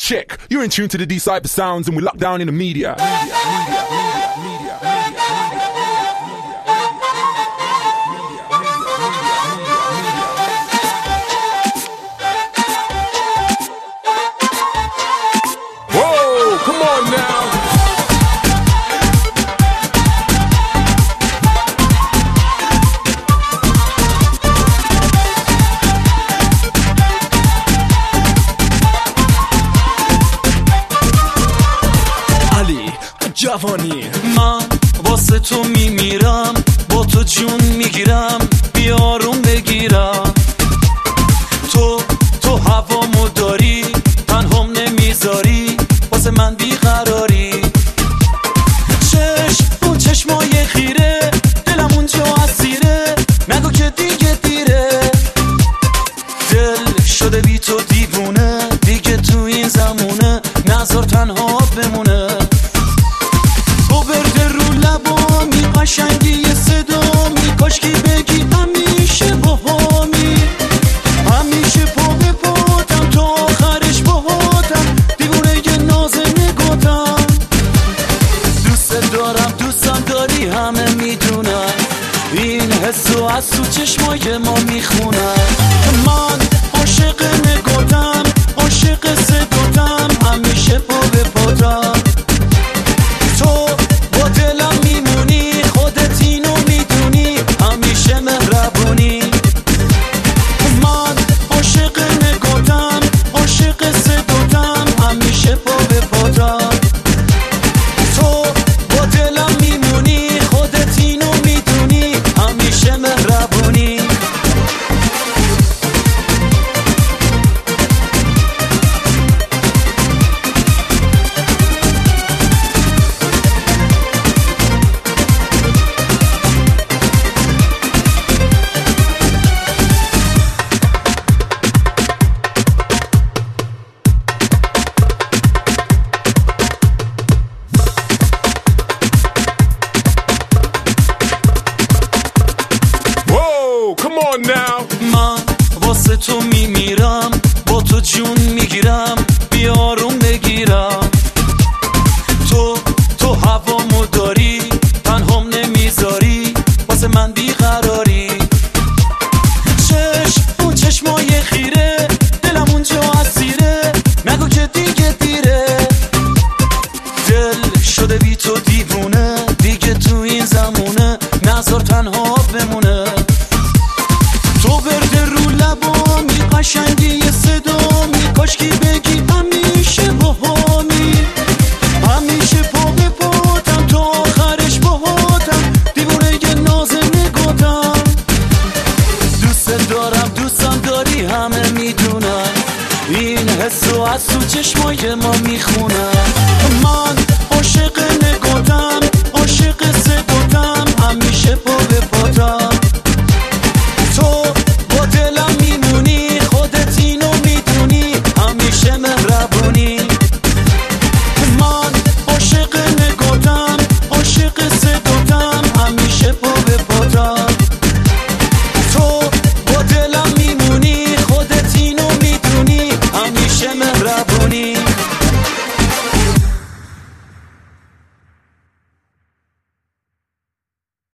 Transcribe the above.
Check. You're in tune to the D-Cypher sounds and we lock down in the media. Whoa, come on now. جوانی من واسه تو میمیرم، با تو جون میگیرم، بیارون بگیرم. تو هوامو داری، تنهام نمیذاری، واسه من بیقراری. اون چشمای خیره، دلم اونجا اسیره، نگو که دیگه دیره. دل شده بی تو دیوونه، دیگه تو این زمونه نذار تنها بمونه. قشنگی صدامی، کاشکی بگی همیشه باهامی، همیشه پا به پاتم تا آخرش باهاتم، دیوونه یه ناز نگاتم. دوست دارم دوستم داری همه میدونم، این حسو از تو چشمای ما میخونم. من عاشق نگاتم، عاشق صداتم، همیشه پا به پاتم. من واسه تو میمیرم، با تو جون میگیرم، بیارون بگیرم. تو هوامو داری، تنهام نمیذاری، واسه من بیقراری. اون چشمای خیره، دلم اونجا اسیره، نگو که دیگه دیره. دل شده بی تو دیوونه، دیگه تو این زمونه نذار تنها بمونه. تو برده رو لبامی، قشنگی صدامی، کاشکی بگی همیشه باهامی، همیشه پا به پاتم تا آخرش باهاتم، دیوونه یه ناز نگاتم. دوست دارم دوستم داری همه میدونم، این حسو از تو چشمای ما میخونم. من عاشق نگاتم، عاشق صداتم، همیشه پا به پاتم.